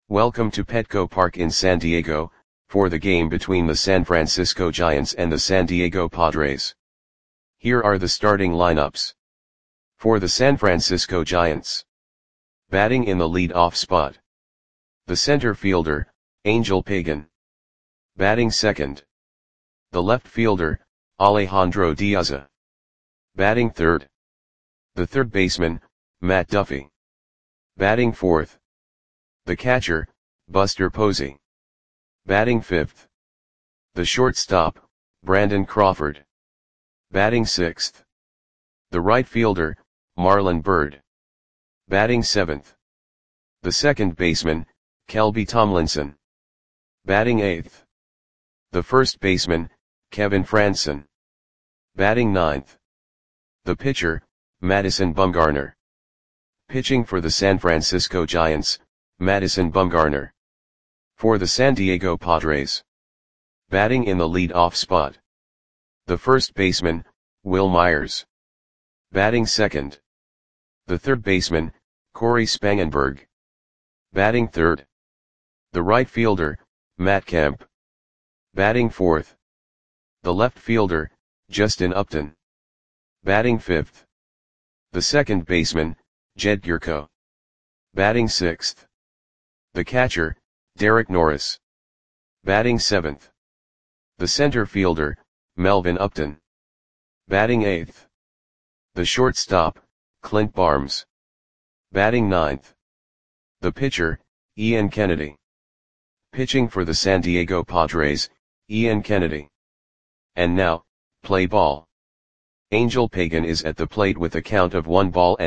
Welcome to Petco Park in San Diego, for the game between the San Francisco Giants and the San Diego Padres. Here are the starting lineups. For the San Francisco Giants. Batting in the lead-off spot. The center fielder, Angel Pagan. Batting second. The left fielder, Alejandro Diaz. Batting third. The third baseman, Matt Duffy. Batting fourth. The catcher, Buster Posey. Batting fifth. The shortstop, Brandon Crawford. Batting sixth. The right fielder, Marlon Byrd. Batting seventh. The second baseman, Kelby Tomlinson. Batting eighth. The first baseman, Kevin Frandsen. Batting ninth. The pitcher, Madison Bumgarner. Pitching for the San Francisco Giants, Madison Bumgarner. For the San Diego Padres. Batting in the lead-off spot. The first baseman, Wil Myers. Batting second. The third baseman, Cory Spangenberg. Batting third. The right fielder, Matt Kemp. Batting fourth. The left fielder, Justin Upton. Batting fifth. The second baseman, Jed Gyorko. Batting sixth. The catcher, Derek Norris. Batting seventh. The center fielder, Melvin Upton. Batting eighth. The shortstop, Clint Barnes. Batting ninth. The pitcher, Ian Kennedy. Pitching for the San Diego Padres, Ian Kennedy. And now, play ball. Angel Pagan is at the plate with a count of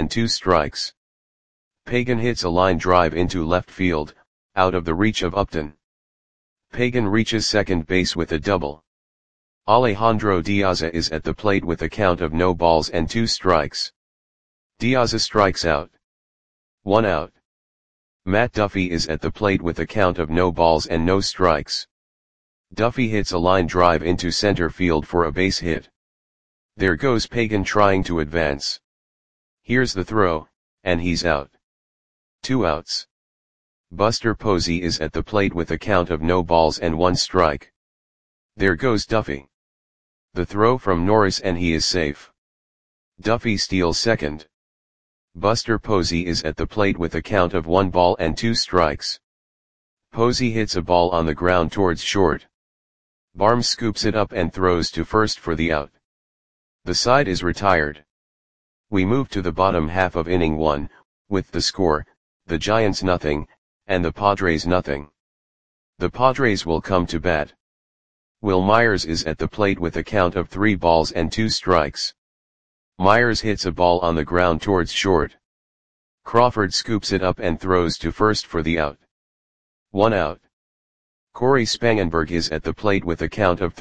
1-2. Pagan hits a line drive into left field, out of the reach of Upton. Pagan reaches second base with a double. Alejandro Diaz is at the plate with a count of 0-2. Diaz strikes out. 1 out. Matt Duffy is at the plate with a count of 0-0. Duffy hits a line drive into center field for a base hit. There goes Pagan trying to advance. Here's the throw, and he's out. 2 outs. Buster Posey is at the plate with a count of 0-1. There goes Duffy. The throw from Norris and he is safe. Duffy steals second. Buster Posey is at the plate with a count of 1-2. Posey hits a ball on the ground towards short. Barnes scoops it up and throws to first for the out. The side is retired. We move to the bottom half of inning 1, with the score, the Giants nothing, and the Padres nothing. The Padres will come to bat. Wil Myers is at the plate with a count of 3-2. Myers hits a ball on the ground towards short. Crawford scoops it up and throws to first for the out. 1 out. Cory Spangenberg is at the plate with a count of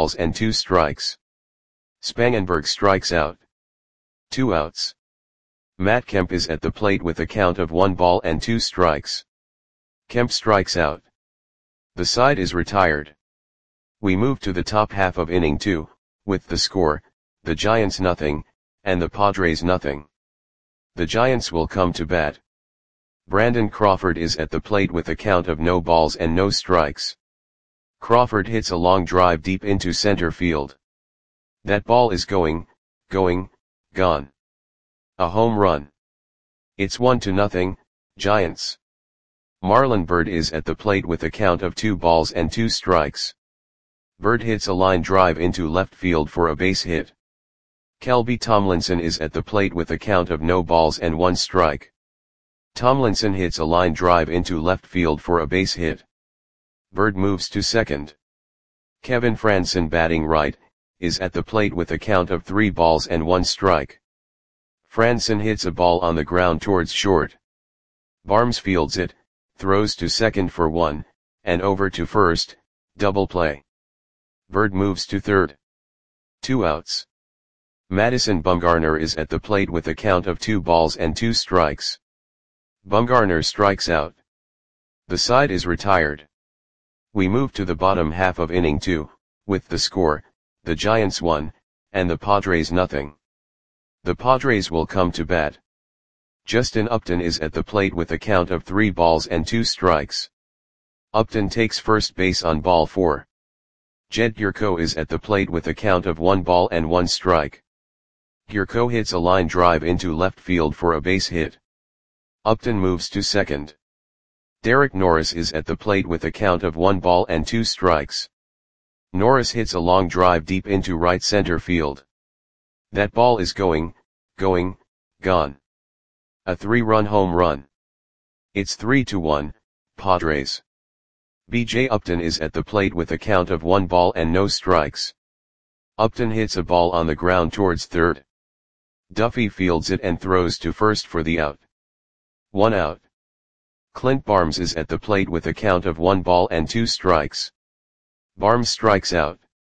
3-2. Spangenberg strikes out. 2 outs. Matt Kemp is at the plate with a count of 1-2. Kemp strikes out. The side is retired. We move to the top half of inning 2, with the score, the Giants nothing, and the Padres nothing. The Giants will come to bat. Brandon Crawford is at the plate with a count of 0-0. Crawford hits a long drive deep into center field. That ball is going, gone. A home run. It's 1-0, Giants. Marlon Byrd is at the plate with a count of 2-2. Byrd hits a line drive into left field for a base hit. Kelby Tomlinson is at the plate with a count of 0-1. Tomlinson hits a line drive into left field for a base hit. Byrd moves to second. Kevin Frandsen, batting right, is at the plate with a count of 3-1. Frandsen hits a ball on the ground towards short. Barnes fields it, throws to second for 1, and over to first, double play. Byrd moves to third. 2 outs. Madison Bumgarner is at the plate with a count of 2-2. Bumgarner strikes out. The side is retired. We move to the bottom half of inning 2, with the score, the Giants 1, and the Padres nothing. The Padres will come to bat. Justin Upton is at the plate with a count of 3 balls and 2 strikes. Upton takes first base on ball 4. Jed Gyorko is at the plate with a count of 1 ball and 1 strike. Gyorko hits a line drive into left field for a base hit. Upton moves to second. Derek Norris is at the plate with a count of 1 ball and 2 strikes. Norris hits a long drive deep into right center field. That ball is gone. A 3-run home run. It's 3-1, Padres. B.J. Upton is at the plate with a count of 1 ball and no strikes. Upton hits a ball on the ground towards third. Duffy fields it and throws to first for the out. 1 out. Clint Barnes is at the plate with a count of 1 ball and 2 strikes. Barnes strikes out.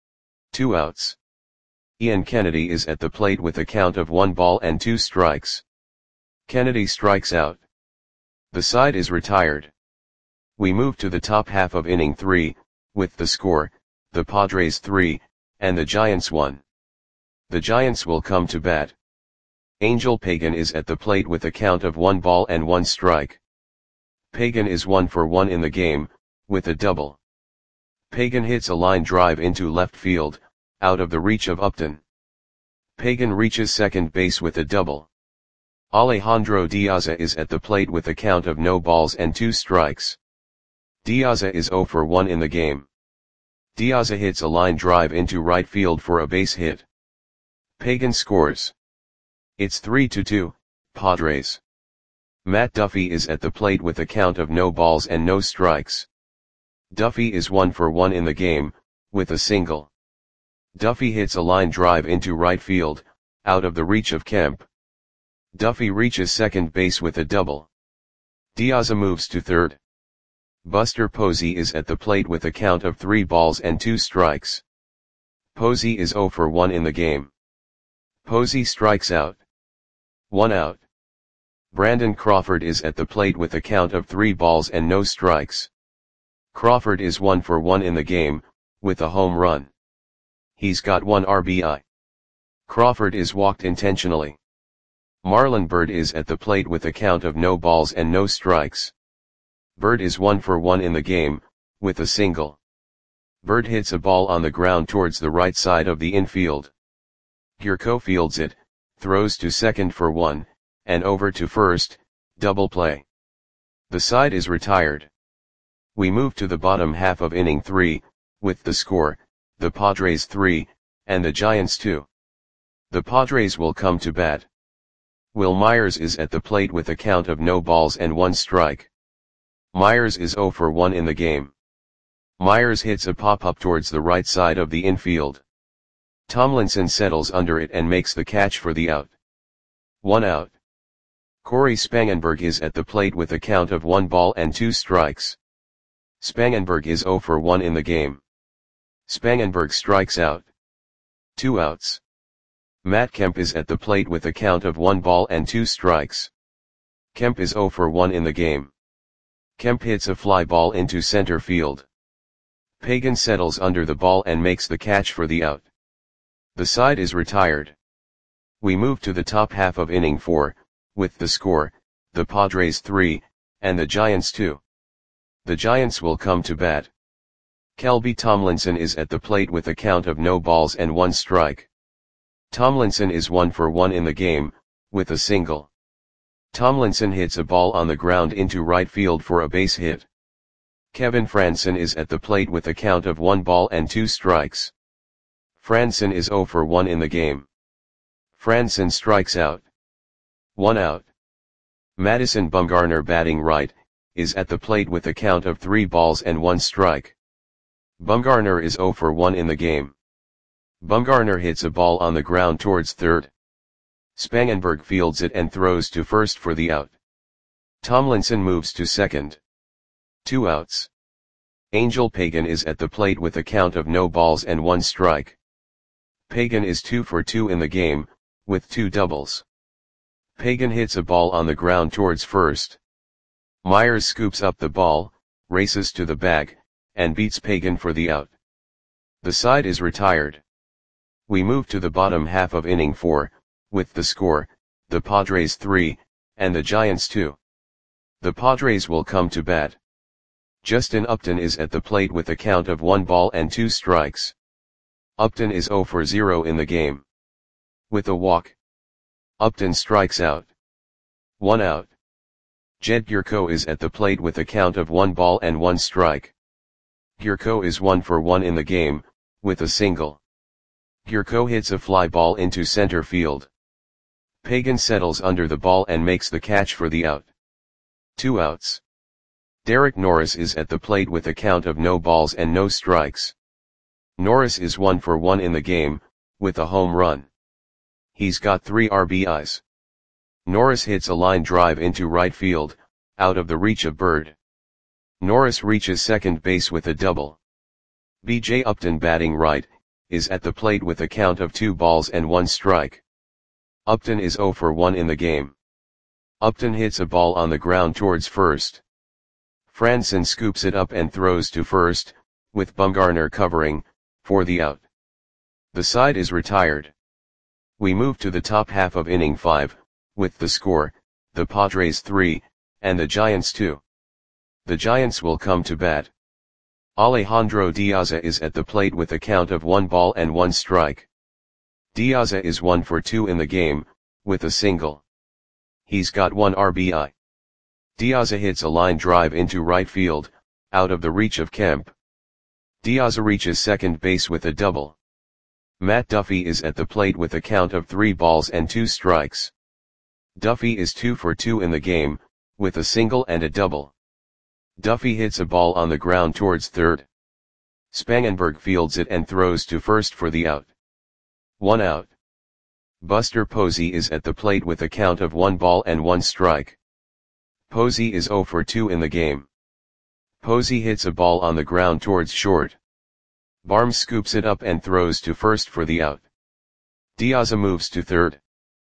2 outs. Ian Kennedy is at the plate with a count of 1 ball and 2 strikes. Kennedy strikes out. The side is retired. We move to the top half of inning 3, with the score, the Padres 3, and the Giants 1. The Giants will come to bat. Angel Pagan is at the plate with a count of 1 ball and 1 strike. Pagan is 1 for 1 in the game, with a double. Pagan hits a line drive into left field, out of the reach of Upton. Pagan reaches second base with a double. Alejandro Diaza is at the plate with a count of no balls and 2 strikes. Diaza is 0 for 1 in the game. Diaza hits a line drive into right field for a base hit. Pagan scores. It's 3-2, Padres. Matt Duffy is at the plate with a count of no balls and no strikes. Duffy is 1 for 1 in the game, with a single. Duffy hits a line drive into right field, out of the reach of Kemp. Duffy reaches second base with a double. Diaza moves to third. Buster Posey is at the plate with a count of 3 balls and 2 strikes. Posey is 0 for 1 in the game. Posey strikes out. 1 out. Brandon Crawford is at the plate with a count of 3 balls and no strikes. Crawford is 1 for 1 in the game, with a home run. He's got 1 RBI. Crawford is walked intentionally. Marlon Byrd is at the plate with a count of no balls and no strikes. Byrd is 1 for 1 in the game, with a single. Byrd hits a ball on the ground towards the right side of the infield. Gyorko fields it, throws to second for 1, and over to first, double play. The side is retired. We move to the bottom half of inning 3, with the score, the Padres 3, and the Giants 2. The Padres will come to bat. Will Myers is at the plate with a count of no balls and 1 strike. Myers is 0 for 1 in the game. Myers hits a pop-up towards the right side of the infield. Tomlinson settles under it and makes the catch for the out. 1 out. Corey Spangenberg is at the plate with a count of 1 ball and 2 strikes. Spangenberg is 0 for 1 in the game. Spangenberg strikes out. 2 outs. Matt Kemp is at the plate with a count of 1 ball and 2 strikes. Kemp is 0 for 1 in the game. Kemp hits a fly ball into center field. Pagan settles under the ball and makes the catch for the out. The side is retired. We move to the top half of inning 4, with the score, the Padres 3, and the Giants 2. The Giants will come to bat. Kelby Tomlinson is at the plate with a count of no balls and 1 strike. Tomlinson is 1 for 1 in the game, with a single. Tomlinson hits a ball on the ground into right field for a base hit. Kevin Frandsen is at the plate with a count of 1 ball and 2 strikes. Frandsen is 0 for 1 in the game. Frandsen strikes out. 1 out. Madison Bumgarner, batting right, is at the plate with a count of 3 balls and 1 strike. Bumgarner is 0 for 1 in the game. Bumgarner hits a ball on the ground towards third. Spangenberg fields it and throws to first for the out. Tomlinson moves to second. 2 outs. Angel Pagan is at the plate with a count of no balls and 1 strike. Pagan is 2 for 2 in the game, with 2 doubles. Pagan hits a ball on the ground towards first. Myers scoops up the ball, races to the bag, and beats Pagan for the out. The side is retired. We move to the bottom half of inning 4, with the score, the Padres 3, and the Giants 2. The Padres will come to bat. Justin Upton is at the plate with a count of 1 ball and 2 strikes. Upton is 0 for 0 in the game. With a walk, Upton strikes out. 1 out. Jed Gyorko is at the plate with a count of 1 ball and 1 strike. Gyorko is 1 for 1 in the game, with a single. Gyorko hits a fly ball into center field. Pagan settles under the ball and makes the catch for the out. 2 outs. Derek Norris is at the plate with a count of no balls and no strikes. Norris is 1 for 1 in the game, with a home run. He's got 3 RBIs. Norris hits a line drive into right field, out of the reach of Bird. Norris reaches second base with a double. B.J. Upton, batting right, is at the plate with a count of 2 balls and 1 strike. Upton is 0 for 1 in the game. Upton hits a ball on the ground towards first. Franson scoops it up and throws to first, with Bumgarner covering, for the out. The side is retired. We move to the top half of inning 5, with the score, the Padres 3, and the Giants 2. The Giants will come to bat. Alejandro Diaza is at the plate with a count of 1 ball and 1 strike. Diaza is 1 for 2 in the game, with a single. He's got 1 RBI. Diaza hits a line drive into right field, out of the reach of Kemp. Diaza reaches second base with a double. Matt Duffy is at the plate with a count of 3 balls and 2 strikes. Duffy is 2 for 2 in the game, with a single and a double. Duffy hits a ball on the ground towards third. Spangenberg fields it and throws to first for the out. 1 out. Buster Posey is at the plate with a count of 1 ball and 1 strike. Posey is 0 for 2 in the game. Posey hits a ball on the ground towards short. Barnes scoops it up and throws to first for the out. Diaza moves to third.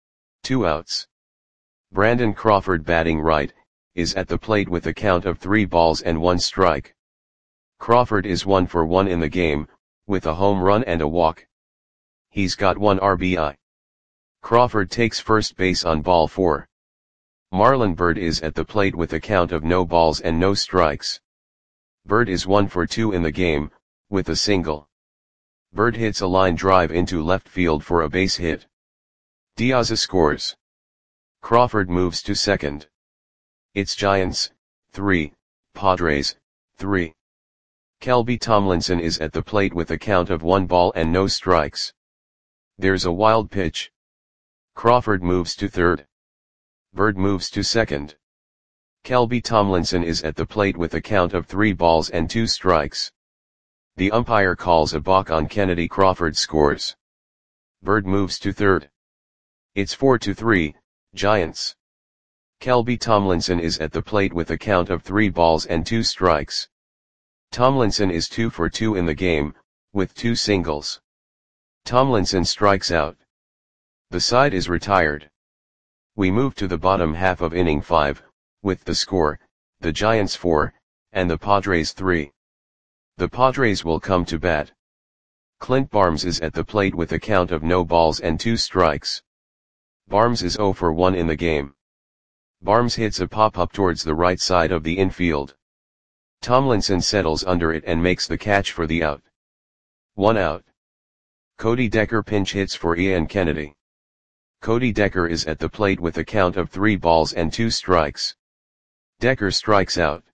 2 outs. Brandon Crawford, batting right, is at the plate with a count of 3 balls and 1 strike. Crawford is 1 for 1 in the game, with a home run and a walk. He's got 1 RBI. Crawford takes first base on ball 4. Marlon Byrd is at the plate with a count of no balls and no strikes. Byrd is 1 for 2 in the game, with a single. Byrd hits a line drive into left field for a base hit. Diaza scores. Crawford moves to second. It's Giants 3, Padres 3. Kelby Tomlinson is at the plate with a count of 1 ball and no strikes. There's a wild pitch. Crawford moves to third. Byrd moves to second. Kelby Tomlinson is at the plate with a count of 3 balls and 2 strikes. The umpire calls a balk on Kennedy. Crawford scores. Byrd moves to third. It's 4-3, Giants. Kelby Tomlinson is at the plate with a count of 3 balls and 2 strikes. Tomlinson is 2 for 2 in the game, with 2 singles. Tomlinson strikes out. The side is retired. We move to the bottom half of inning 5, with the score, the Giants 4, and the Padres 3. The Padres will come to bat. Clint Barnes is at the plate with a count of no balls and 2 strikes. Barnes is 0 for 1 in the game. Barnes hits a pop-up towards the right side of the infield. Tomlinson settles under it and makes the catch for the out. 1 out. Cody Decker pinch hits for Ian Kennedy. Cody Decker is at the plate with a count of 3 balls and 2 strikes. Decker strikes out.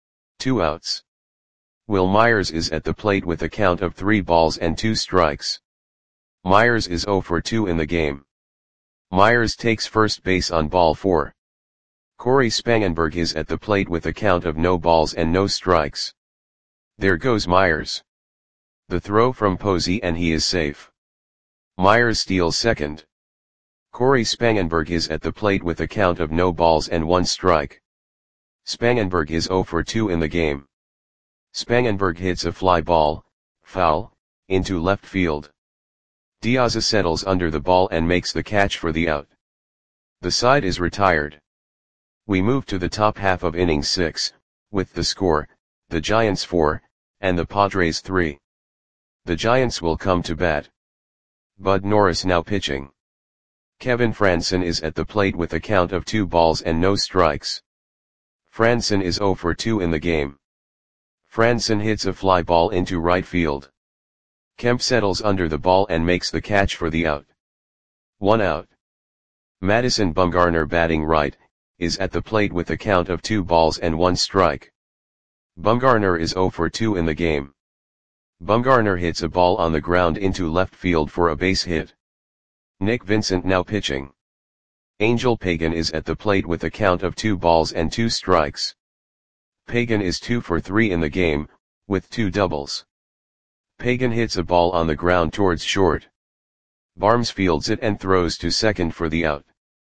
2 outs. Will Myers is at the plate with a count of 3 balls and 2 strikes. Myers is 0 for 2 in the game. Myers takes first base on ball 4. Corey Spangenberg is at the plate with a count of no balls and no strikes. There goes Myers. The throw from Posey and he is safe. Myers steals second. Corey Spangenberg is at the plate with a count of no balls and 1 strike. Spangenberg is 0 for 2 in the game. Spangenberg hits a fly ball, foul, into left field. Diaza settles under the ball and makes the catch for the out. The side is retired. We move to the top half of inning 6, with the score, the Giants 4, and the Padres 3. The Giants will come to bat. Bud Norris now pitching. Kevin Franson is at the plate with a count of 2 balls and no strikes. Franson is 0 for 2 in the game. Franson hits a fly ball into right field. Kemp settles under the ball and makes the catch for the out. 1 out. Madison Bumgarner, batting right, is at the plate with a count of 2 balls and 1 strike. Bumgarner is 0 for 2 in the game. Bumgarner hits a ball on the ground into left field for a base hit. Nick Vincent now pitching. Angel Pagan is at the plate with a count of 2 balls and 2 strikes. Pagan is 2 for 3 in the game, with 2 doubles. Pagan hits a ball on the ground towards short. Barnes fields it and throws to second for the out.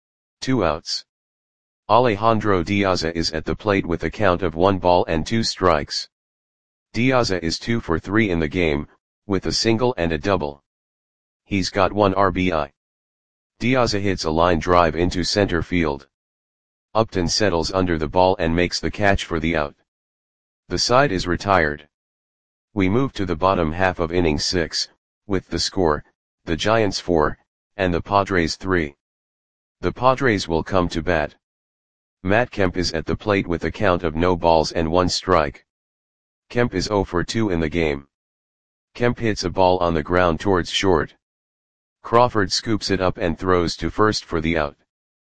2 outs. Alejandro Diaza is at the plate with a count of 1 ball and 2 strikes. Diaza is 2 for 3 in the game, with a single and a double. He's got 1 RBI. Diaza hits a line drive into center field. Upton settles under the ball and makes the catch for the out. The side is retired. We move to the bottom half of inning 6, with the score, the Giants 4, and the Padres 3. The Padres will come to bat. Matt Kemp is at the plate with a count of no balls and 1 strike. Kemp is 0 for 2 in the game. Kemp hits a ball on the ground towards short. Crawford scoops it up and throws to first for the out.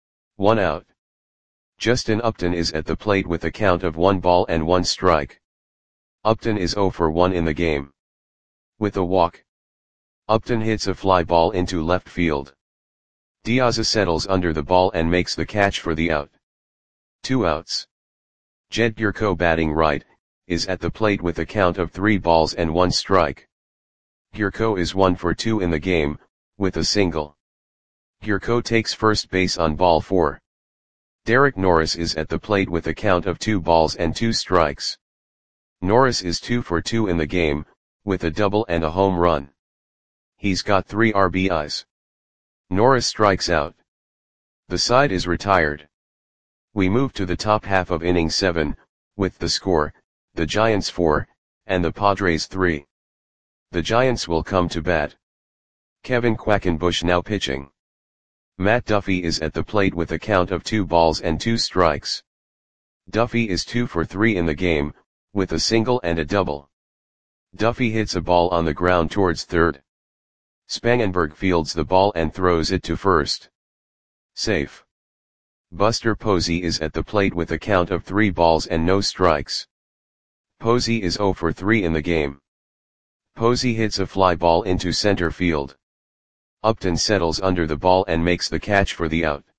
1 out. Justin Upton is at the plate with a count of 1 ball and 1 strike. Upton is 0 for 1 in the game. With a walk, Upton hits a fly ball into left field. Diaza settles under the ball and makes the catch for the out. 2 outs. Jed Gyorko, batting right, is at the plate with a count of 3 balls and 1 strike. Gyorko is 1 for 2 in the game, with a single. Gyorko takes first base on ball 4. Derek Norris is at the plate with a count of 2 balls and 2 strikes. Norris is 2 for 2 in the game, with a double and a home run. He's got 3 RBIs. Norris strikes out. The side is retired. We move to the top half of inning 7, with the score, the Giants 4, and the Padres 3. The Giants will come to bat. Kevin Quackenbush now pitching. Matt Duffy is at the plate with a count of 2 balls and 2 strikes. Duffy is 2 for 3 in the game, with a single and a double. Duffy hits a ball on the ground towards third. Spangenberg fields the ball and throws it to first. Safe. Buster Posey is at the plate with a count of 3 balls and no strikes. Posey is 0 for 3 in the game. Posey hits a fly ball into center field. Upton settles under the ball and makes the catch for the out.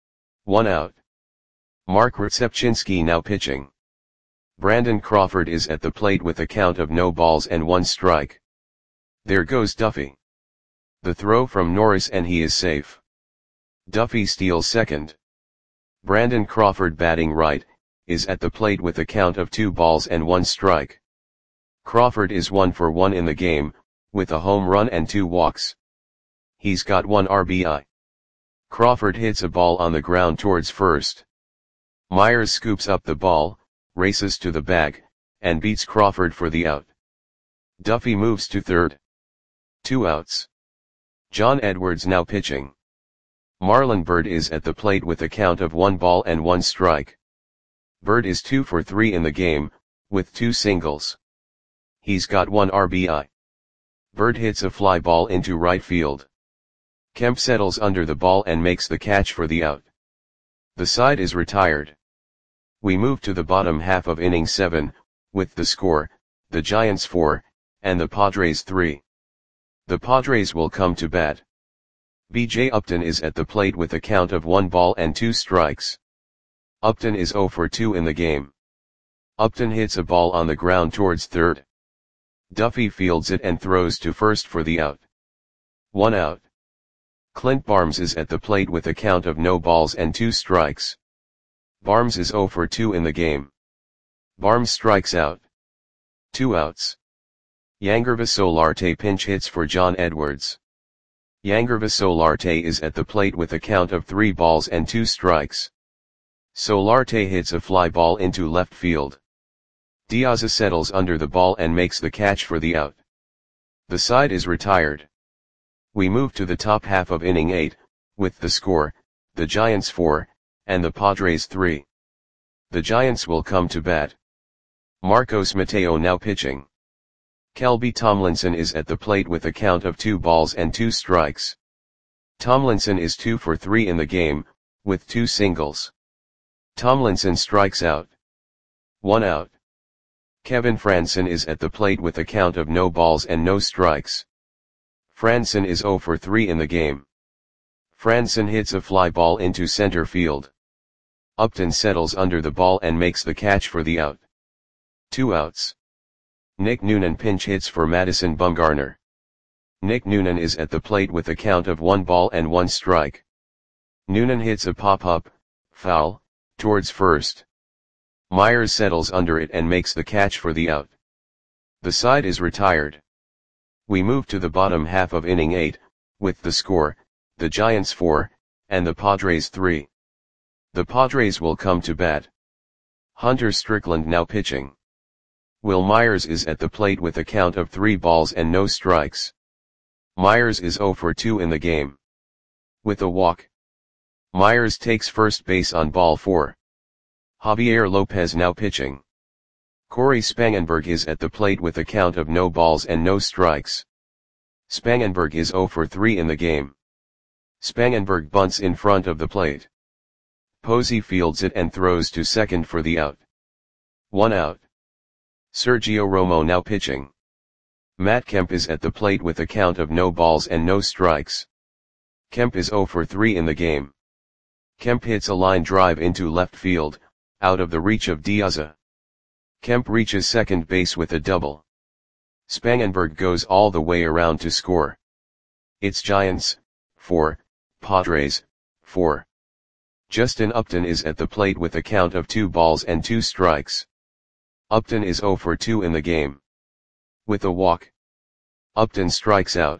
1 out. Mark Rzepczynski now pitching. Brandon Crawford is at the plate with a count of no balls and 1 strike. There goes Duffy. The throw from Norris and he is safe. Duffy steals second. Brandon Crawford, batting right, is at the plate with a count of 2 balls and 1 strike. Crawford is 1 for 1 in the game, with a home run and 2 walks. He's got 1 RBI. Crawford hits a ball on the ground towards first. Myers scoops up the ball, races to the bag, and beats Crawford for the out. Duffy moves to third. 2 outs. John Edwards now pitching. Marlon Byrd is at the plate with a count of 1 ball and 1 strike. Byrd is 2 for 3 in the game, with 2 singles. He's got 1 RBI. Byrd hits a fly ball into right field. Kemp settles under the ball and makes the catch for the out. The side is retired. We move to the bottom half of inning 7, with the score, the Giants 4, and the Padres 3. The Padres will come to bat. B.J. Upton is at the plate with a count of 1 ball and 2 strikes. Upton is 0 for 2 in the game. Upton hits a ball on the ground towards third. Duffy fields it and throws to first for the out. 1 out. Clint Barnes is at the plate with a count of no balls and 2 strikes. Barnes is 0 for 2 in the game. Barnes strikes out. 2 outs. Yangervis Solarte pinch hits for John Edwards. Yangervis Solarte is at the plate with a count of 3 balls and 2 strikes. Solarte hits a fly ball into left field. Diaza settles under the ball and makes the catch for the out. The side is retired. We move to the top half of inning 8, with the score, the Giants 4, and the Padres 3. The Giants will come to bat. Marcos Mateo now pitching. Kelby Tomlinson is at the plate with a count of 2 balls and 2 strikes. Tomlinson is 2 for 3 in the game, with 2 singles. Tomlinson strikes out. 1 out. Kevin Frandsen is at the plate with a count of no balls and no strikes. Frandsen is 0 for 3 in the game. Frandsen hits a fly ball into center field. Upton settles under the ball and makes the catch for the out. 2 outs. Nick Noonan pinch hits for Madison Bumgarner. Nick Noonan is at the plate with a count of 1 ball and 1 strike. Noonan hits a pop-up, foul, towards first. Myers settles under it and makes the catch for the out. The side is retired. We move to the bottom half of inning 8, with the score, the Giants 4, and the Padres 3. The Padres will come to bat. Hunter Strickland now pitching. Will Myers is at the plate with a count of 3 balls and no strikes. Myers is 0 for 2 in the game. With a walk. Myers takes first base on ball 4. Javier Lopez now pitching. Corey Spangenberg is at the plate with a count of no balls and no strikes. Spangenberg is 0 for 3 in the game. Spangenberg bunts in front of the plate. Posey fields it and throws to second for the out. 1 out. Sergio Romo now pitching. Matt Kemp is at the plate with a count of no balls and no strikes. Kemp is 0 for 3 in the game. Kemp hits a line drive into left field, out of the reach of Diaz. Kemp reaches second base with a double. Spangenberg goes all the way around to score. It's Giants 4, Padres 4. Justin Upton is at the plate with a count of 2 balls and 2 strikes. Upton is 0 for 2 in the game. With a walk. Upton strikes out.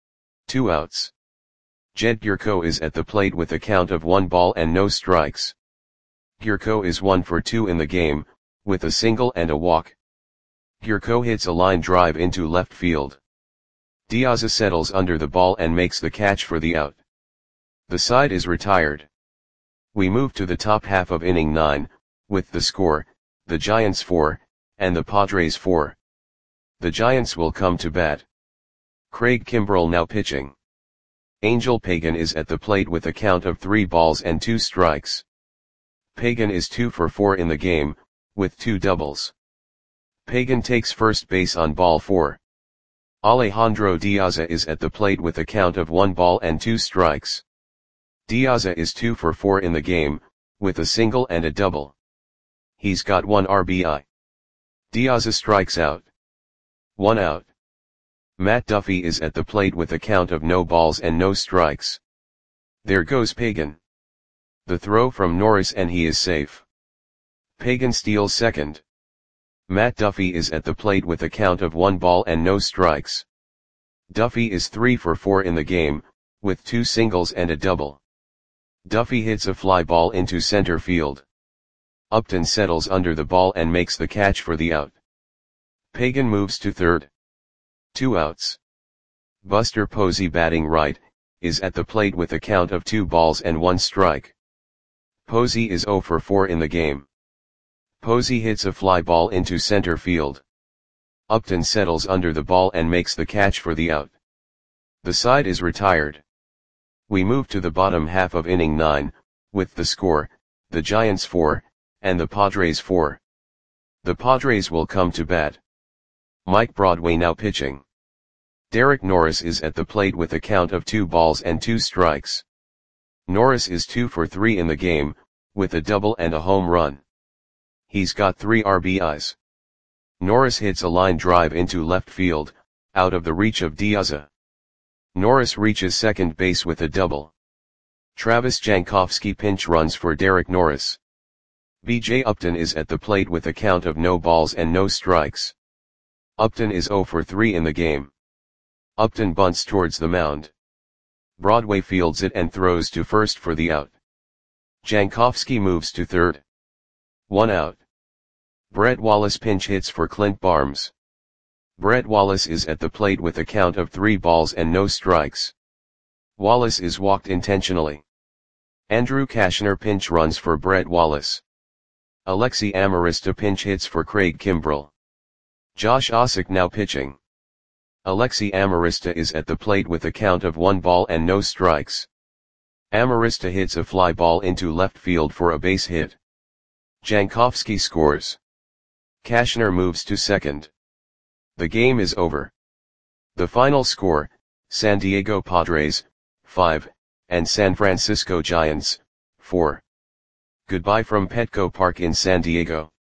2 outs. Jed Gyorko is at the plate with a count of 1 ball and no strikes. Gyorko is 1 for 2 in the game, with a single and a walk. Gyorko hits a line drive into left field. Diaz settles under the ball and makes the catch for the out. The side is retired. We move to the top half of inning 9, with the score, the Giants 4, and the Padres 4. The Giants will come to bat. Craig Kimbrell now pitching. Angel Pagan is at the plate with a count of 3 balls and 2 strikes. Pagan is 2 for 4 in the game, with 2 doubles. Pagan takes first base on ball 4. Alejandro Diaz is at the plate with a count of 1 ball and 2 strikes. Diaz is 2 for 4 in the game, with a single and a double. He's got 1 RBI. Diaz strikes out. 1 out. Matt Duffy is at the plate with a count of no balls and no strikes. There goes Pagan. The throw from Norris and he is safe. Pagan steals second. Matt Duffy is at the plate with a count of 1 ball and no strikes. Duffy is 3 for 4 in the game, with 2 singles and a double. Duffy hits a fly ball into center field. Upton settles under the ball and makes the catch for the out. Pagan moves to third. 2 outs. Buster Posey batting right, is at the plate with a count of 2 balls and 1 strike. Posey is 0 for 4 in the game. Posey hits a fly ball into center field. Upton settles under the ball and makes the catch for the out. The side is retired. We move to the bottom half of inning 9, with the score, the Giants 4, and the Padres 4. The Padres will come to bat. Mike Broadway now pitching. Derek Norris is at the plate with a count of 2 balls and 2 strikes. Norris is 2 for 3 in the game, with a double and a home run. He's got 3 RBIs. Norris hits a line drive into left field, out of the reach of Diaz. Norris reaches second base with a double. Travis Jankowski pinch runs for Derek Norris. B.J. Upton is at the plate with a count of no balls and no strikes. Upton is 0 for 3 in the game. Upton bunts towards the mound. Broadway fields it and throws to first for the out. Jankowski moves to third. 1 out. Brett Wallace pinch hits for Clint Barnes. Brett Wallace is at the plate with a count of 3 balls and no strikes. Wallace is walked intentionally. Andrew Cashner pinch runs for Brett Wallace. Alexi Amarista pinch hits for Craig Kimbrell. Josh Ossock now pitching. Alexi Amarista is at the plate with a count of 1 ball and no strikes. Amarista hits a fly ball into left field for a base hit. Jankowski scores. Cashner moves to second. The game is over. The final score, San Diego Padres, 5, and San Francisco Giants, 4. Goodbye from Petco Park in San Diego.